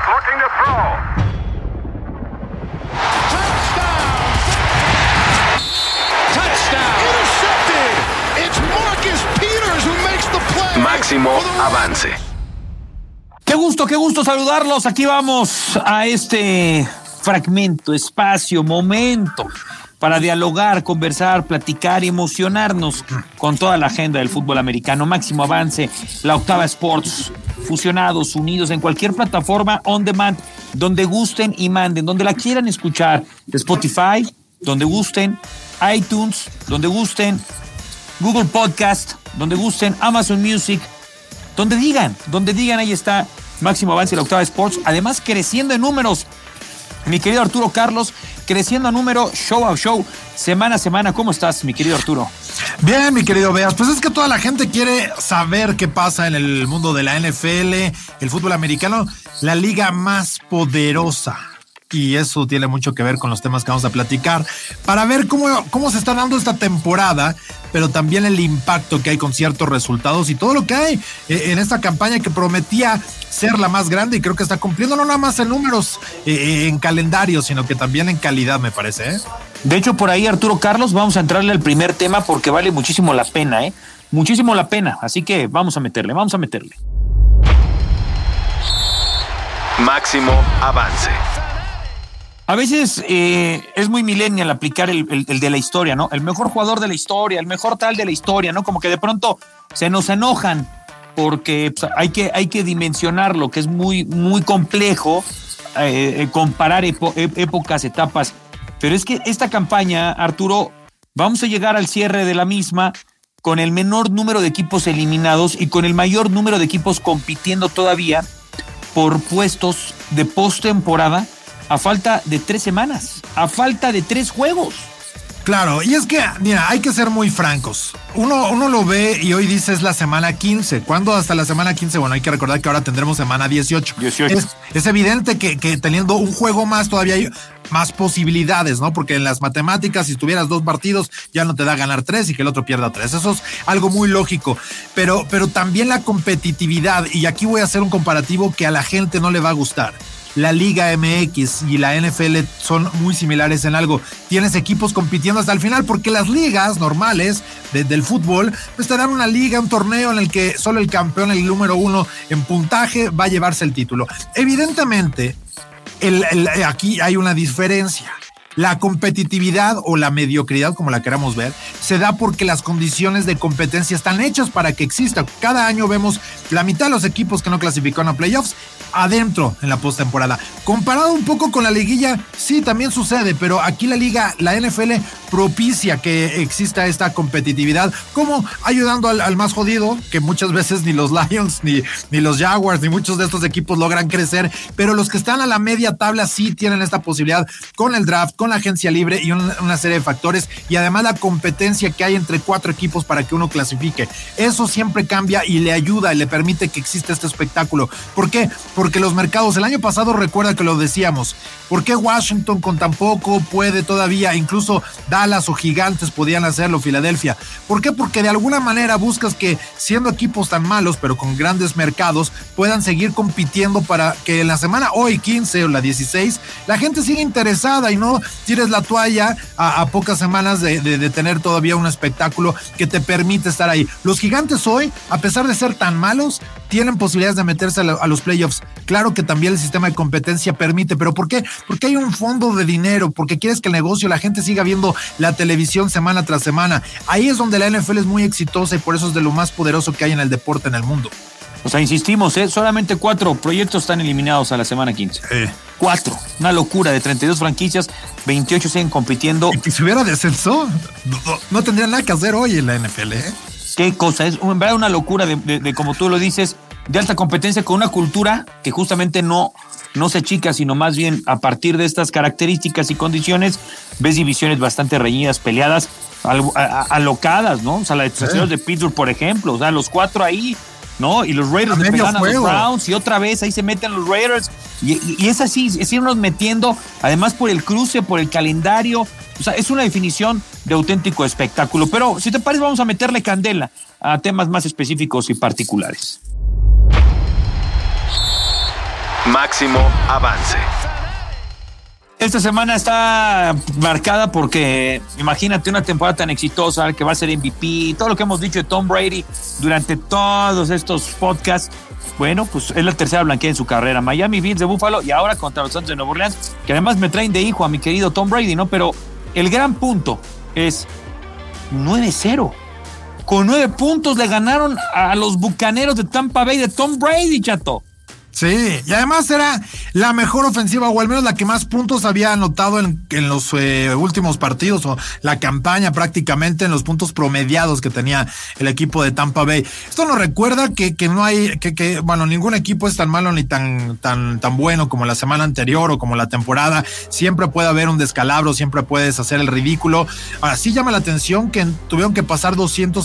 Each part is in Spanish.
Looking to throw. Touchdown. Intercepted. It's Marcus Peters who makes the play. Máximo avance. Qué gusto saludarlos. Aquí vamos a este fragmento, espacio, momento para dialogar, conversar, platicar y emocionarnos con toda la agenda del fútbol americano. Máximo avance, la Octava Sports, fusionados, unidos en cualquier plataforma on demand, donde gusten y manden, donde la quieran escuchar, Spotify, donde gusten, iTunes, donde gusten, Google Podcast, donde gusten, Amazon Music, donde digan, ahí está Máximo Avance, la Octava Sports, además creciendo en números. Mi querido Arturo Carlos, creciendo a número, show a show, semana a semana. ¿Cómo estás, mi querido Arturo? Bien, mi querido Beas. Pues es que toda la gente quiere saber qué pasa en el mundo de la NFL, el fútbol americano, la liga más poderosa. Y eso tiene mucho que ver con los temas que vamos a platicar, para ver cómo se está dando esta temporada, pero también el impacto que hay con ciertos resultados y todo lo que hay en esta campaña que prometía ser la más grande y creo que está cumpliendo, no nada más en números, en calendario, sino que también en calidad, me parece. De hecho, por ahí, Arturo Carlos, vamos a entrarle al primer tema porque vale muchísimo la pena, muchísimo la pena, así que vamos a meterle. Máximo avance. A veces es muy millennial aplicar el de la historia, ¿no? El mejor jugador de la historia, el mejor tal de la historia, ¿no? Como que de pronto se nos enojan porque pues, hay que dimensionarlo, que es muy, muy complejo comparar épocas, etapas. Pero es que esta campaña, Arturo, vamos a llegar al cierre de la misma con el menor número de equipos eliminados y con el mayor número de equipos compitiendo todavía por puestos de postemporada a falta de 3 semanas, a falta de 3 juegos. Claro, y es que, mira, hay que ser muy francos. Uno lo ve y hoy dice es la semana 15. ¿Cuándo hasta la semana 15? Bueno, hay que recordar que ahora tendremos semana 18. Es evidente que teniendo un juego más todavía hay más posibilidades, ¿no? Porque en las matemáticas, si tuvieras 2 partidos, ya no te da ganar 3 y que el otro pierda 3. Eso es algo muy lógico. Pero también la competitividad, y aquí voy a hacer un comparativo que a la gente no le va a gustar. La Liga MX y la NFL son muy similares en algo. Tienes equipos compitiendo hasta el final porque las ligas normales del fútbol pues te dan una liga, un torneo en el que solo el campeón, el número 1 en puntaje va a llevarse el título. Evidentemente, aquí hay una diferencia. La competitividad o la mediocridad, como la queramos ver, se da porque las condiciones de competencia están hechas para que exista. Cada año vemos la mitad de los equipos que no clasificaron a playoffs adentro en la postemporada. Comparado un poco con la liguilla, sí, también sucede, pero aquí la NFL propicia que exista esta competitividad, como ayudando al más jodido, que muchas veces ni los Lions, ni los Jaguars, ni muchos de estos equipos logran crecer, pero los que están a la media tabla sí tienen esta posibilidad con el draft, con la agencia libre y una serie de factores, y además la competencia que hay entre 4 equipos para que uno clasifique. Eso siempre cambia y le ayuda y le permite que exista este espectáculo. ¿Por qué? Porque los mercados, el año pasado recuerda que lo decíamos, ¿por qué Washington con tan poco puede todavía, incluso Dallas o Gigantes podían hacerlo, Filadelfia? ¿Por qué? Porque de alguna manera buscas que siendo equipos tan malos pero con grandes mercados puedan seguir compitiendo para que en la semana hoy 15 o la 16 la gente siga interesada y no tires la toalla a pocas semanas de tener todavía un espectáculo que te permite estar ahí. Los Gigantes hoy, a pesar de ser tan malos, tienen posibilidades de meterse a los playoffs. Claro que también el sistema de competencia permite, pero ¿por qué? Porque hay un fondo de dinero, porque quieres que el negocio, la gente siga viendo la televisión semana tras semana. Ahí es donde la NFL es muy exitosa y por eso es de lo más poderoso que hay en el deporte en el mundo. O sea, insistimos, solamente 4 proyectos están eliminados a la semana 15. 4, una locura, de 32 franquicias, 28 siguen compitiendo. Y si hubiera descenso, no tendría nada que hacer hoy en la NFL, Qué cosa, es en verdad una locura de como tú lo dices, de alta competencia con una cultura que justamente no se achica, sino más bien a partir de estas características y condiciones, ves divisiones bastante reñidas, peleadas, alocadas, ¿no? O sea, la de de Pittsburgh, por ejemplo, o sea, los 4 ahí, ¿no? Y los Raiders le pegan a los Browns y otra vez ahí se meten los Raiders y es así, es irnos metiendo, además por el cruce, por el calendario, o sea, es una definición de auténtico espectáculo. Pero si te parece, vamos a meterle candela a temas más específicos y particulares. Máximo avance. Esta semana está marcada porque imagínate una temporada tan exitosa que va a ser MVP, todo lo que hemos dicho de Tom Brady durante todos estos podcasts. Bueno, pues es la tercera blanqueada en su carrera. Miami Bills de Buffalo y ahora contra los Santos de Nueva Orleans, que además me traen de hijo a mi querido Tom Brady, ¿no? Pero el gran punto es 9-0. Con 9 puntos le ganaron a los Bucaneros de Tampa Bay de Tom Brady, chato. Sí, y además era la mejor ofensiva, o al menos la que más puntos había anotado en los últimos partidos, o la campaña prácticamente en los puntos promediados que tenía el equipo de Tampa Bay. Esto nos recuerda que no hay, bueno, ningún equipo es tan malo ni tan bueno como la semana anterior o como la temporada. Siempre puede haber un descalabro, siempre puedes hacer el ridículo. Ahora sí llama la atención que tuvieron que pasar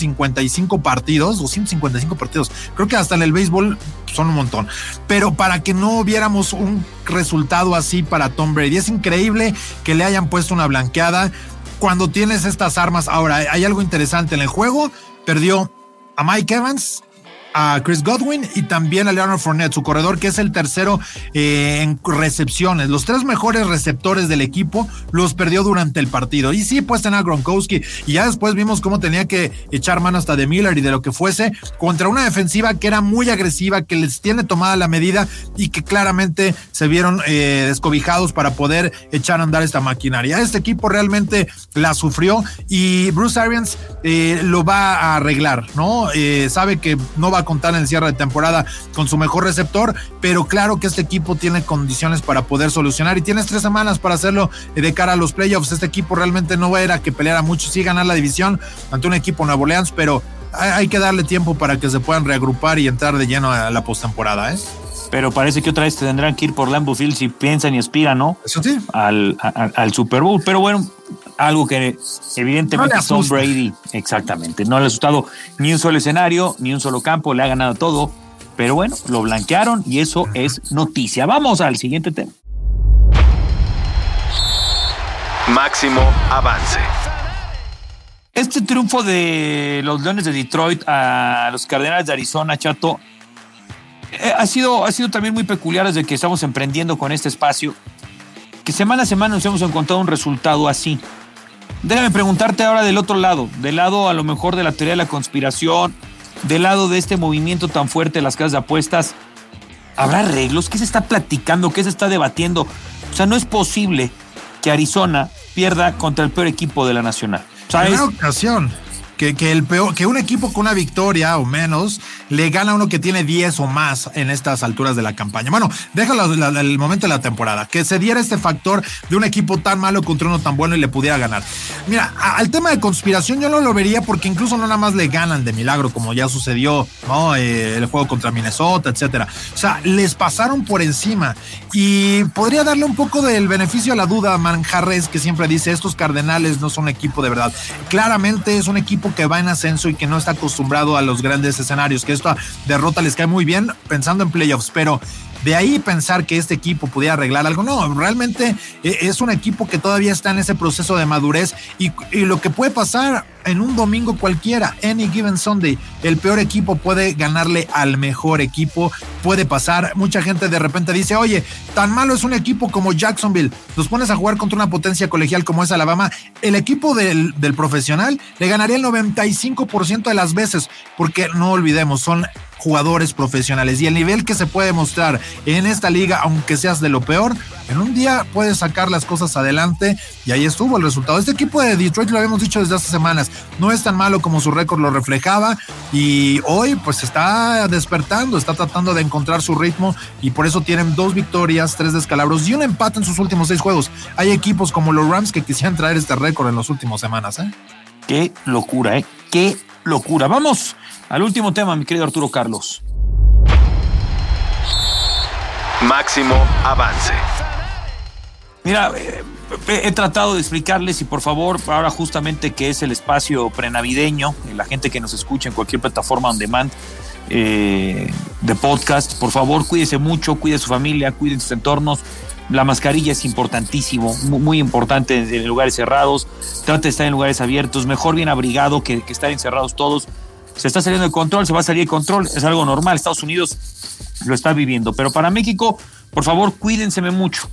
255 partidos. Creo que hasta en el béisbol son un montón. Pero para que no viéramos un resultado así para Tom Brady. Es increíble que le hayan puesto una blanqueada cuando tienes estas armas. Ahora, hay algo interesante en el juego. Perdió a Mike Evans, a Chris Godwin y también a Leonard Fournette, su corredor, que es el tercero en recepciones. Los 3 mejores receptores del equipo los perdió durante el partido. Y sí, pues tenía a Gronkowski, y ya después vimos cómo tenía que echar mano hasta de Miller y de lo que fuese, contra una defensiva que era muy agresiva, que les tiene tomada la medida y que claramente se vieron descobijados para poder echar a andar esta maquinaria. Este equipo realmente la sufrió y Bruce Arians lo va a arreglar, ¿no? Sabe que no va a contar en el cierre de temporada con su mejor receptor, pero claro que este equipo tiene condiciones para poder solucionar y tienes 3 semanas para hacerlo de cara a los playoffs. Este equipo realmente no era que peleara mucho, sí ganar la división ante un equipo Nueva Orleans, pero hay que darle tiempo para que se puedan reagrupar y entrar de lleno a la postemporada, ¿eh? Pero parece que otra vez tendrán que ir por Lambeau Field si piensan y aspiran, ¿no? Eso sí. Al Super Bowl. Pero bueno, algo que evidentemente no Tom Brady, exactamente, no le ha asustado ni un solo escenario, ni un solo campo, le ha ganado todo. Pero bueno, lo blanquearon y eso es noticia. Vamos al siguiente tema. Máximo avance. Este triunfo de los Leones de Detroit a los Cardenales de Arizona, chato, ha sido también muy peculiar desde que estamos emprendiendo con este espacio, que semana a semana nos hemos encontrado un resultado así. Déjame preguntarte ahora del otro lado, del lado a lo mejor de la teoría de la conspiración, del lado de este movimiento tan fuerte de las casas de apuestas. ¿Habrá arreglos? ¿Qué se está platicando? ¿Qué se está debatiendo? O sea, no es posible que Arizona pierda contra el peor equipo de la Nacional. O sea, primera ocasión que un equipo con una victoria o menos le gana a uno que tiene 10 o más en estas alturas de la campaña. Bueno, déjalo el momento de la temporada, que se diera este factor de un equipo tan malo contra uno tan bueno y le pudiera ganar. Mira, al tema de conspiración yo no lo vería, porque incluso no nada más le ganan de milagro, como ya sucedió, ¿no? El juego contra Minnesota, etcétera. O sea, les pasaron por encima y podría darle un poco del beneficio a la duda a Manjarres, que siempre dice estos Cardenales no son un equipo de verdad. Claramente es un equipo que va en ascenso y que no está acostumbrado a los grandes escenarios, que esta derrota les cae muy bien pensando en playoffs, pero de ahí pensar que este equipo pudiera arreglar algo, no, realmente es un equipo que todavía está en ese proceso de madurez y lo que puede pasar en un domingo cualquiera, any given Sunday, el peor equipo puede ganarle al mejor equipo, puede pasar. Mucha gente de repente dice, oye, tan malo es un equipo como Jacksonville, los pones a jugar contra una potencia colegial como es Alabama, el equipo del profesional le ganaría el 95% de las veces, porque no olvidemos, son jugadores profesionales y el nivel que se puede mostrar en esta liga, aunque seas de lo peor, en un día puedes sacar las cosas adelante y ahí estuvo el resultado. Este equipo de Detroit, lo habíamos dicho desde hace semanas, no es tan malo como su récord lo reflejaba y hoy pues está despertando, está tratando de encontrar su ritmo y por eso tienen 2 victorias, 3 descalabros y un empate en sus últimos 6 juegos. Hay equipos como los Rams que quisieran traer este récord en las últimas semanas, ¿eh? Qué locura, qué locura. Vamos al último tema, mi querido Arturo Carlos. Máximo avance. Mira, he tratado de explicarles y por favor, ahora justamente que es el espacio prenavideño, la gente que nos escucha en cualquier plataforma on demand de podcast, por favor, cuídese mucho, cuide su familia, cuide sus entornos. La mascarilla es importantísimo, muy importante en lugares cerrados. Trate de estar en lugares abiertos, mejor bien abrigado que estar encerrados todos. Se está saliendo de control, se va a salir de control, es algo normal. Estados Unidos lo está viviendo, pero para México por favor, cuídenseme mucho.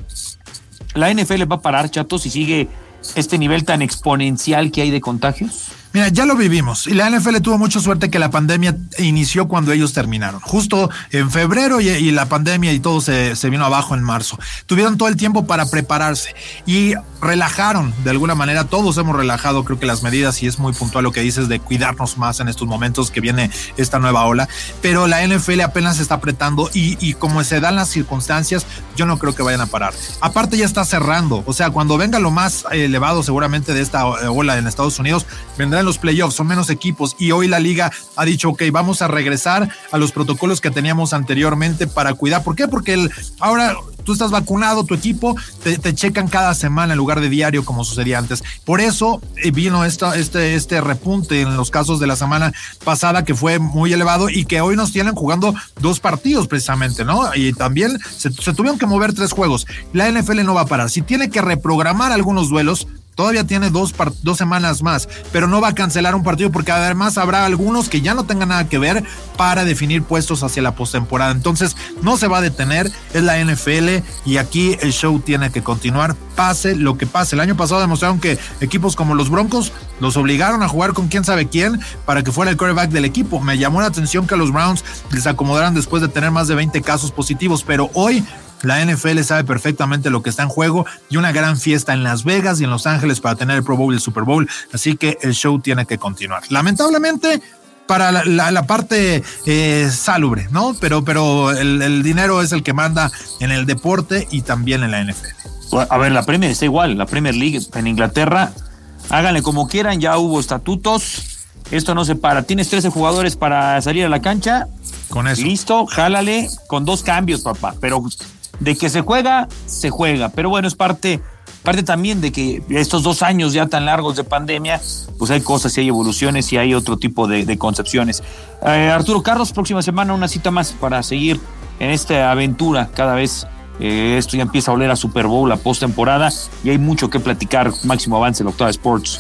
¿La NFL va a parar, Chato, si sigue este nivel tan exponencial que hay de contagios? Mira, ya lo vivimos y la NFL tuvo mucha suerte que la pandemia inició cuando ellos terminaron, justo en febrero y la pandemia y todo se vino abajo en marzo. Tuvieron todo el tiempo para prepararse y relajaron de alguna manera, todos hemos relajado creo que las medidas y es muy puntual lo que dices de cuidarnos más en estos momentos que viene esta nueva ola, pero la NFL apenas se está apretando y como se dan las circunstancias, yo no creo que vayan a parar. Aparte ya está cerrando, o sea, cuando venga lo más elevado seguramente de esta ola en Estados Unidos, vendrán los playoffs, son menos equipos y hoy la liga ha dicho, ok, vamos a regresar a los protocolos que teníamos anteriormente para cuidar. ¿Por qué? Porque ahora tú estás vacunado, tu equipo te checan cada semana en lugar de diario como sucedía antes. Por eso vino este repunte en los casos de la semana pasada que fue muy elevado y que hoy nos tienen jugando 2 partidos precisamente, ¿no? Y también se tuvieron que mover 3 juegos. La NFL no va a parar. Si tiene que reprogramar algunos duelos, todavía tiene 2 semanas más, pero no va a cancelar un partido porque además habrá algunos que ya no tengan nada que ver para definir puestos hacia la postemporada. Entonces no se va a detener, es la NFL y aquí el show tiene que continuar, pase lo que pase. El año pasado demostraron que equipos como los Broncos los obligaron a jugar con quién sabe quién para que fuera el quarterback del equipo. Me llamó la atención que a los Browns les acomodaran después de tener más de 20 casos positivos, pero hoy la NFL sabe perfectamente lo que está en juego y una gran fiesta en Las Vegas y en Los Ángeles para tener el Pro Bowl y el Super Bowl, así que el show tiene que continuar. Lamentablemente para la parte salubre, ¿no? Pero el dinero es el que manda en el deporte y también en la NFL. A ver, la Premier está igual, la Premier League en Inglaterra, háganle como quieran, ya hubo estatutos, esto no se para, tienes 13 jugadores para salir a la cancha, con eso. Listo, jálale, con 2 cambios, papá, pero de que se juega, pero bueno, es parte también de que estos 2 años ya tan largos de pandemia, pues hay cosas y hay evoluciones y hay otro tipo de concepciones. Arturo Carlos, próxima semana una cita más para seguir en esta aventura cada vez. Esto ya empieza a oler a Super Bowl, la postemporada, y hay mucho que platicar. Máximo avance, la Octava Sports.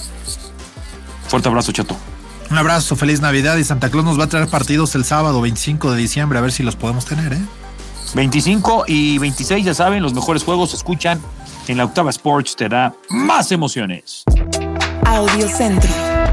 Fuerte abrazo, Chato. Un abrazo, feliz Navidad, y Santa Claus nos va a traer partidos el sábado 25 de diciembre, a ver si los podemos tener, 25 y 26, ya saben, los mejores juegos se escuchan en la Octava Sports, te da más emociones. Audio Centro.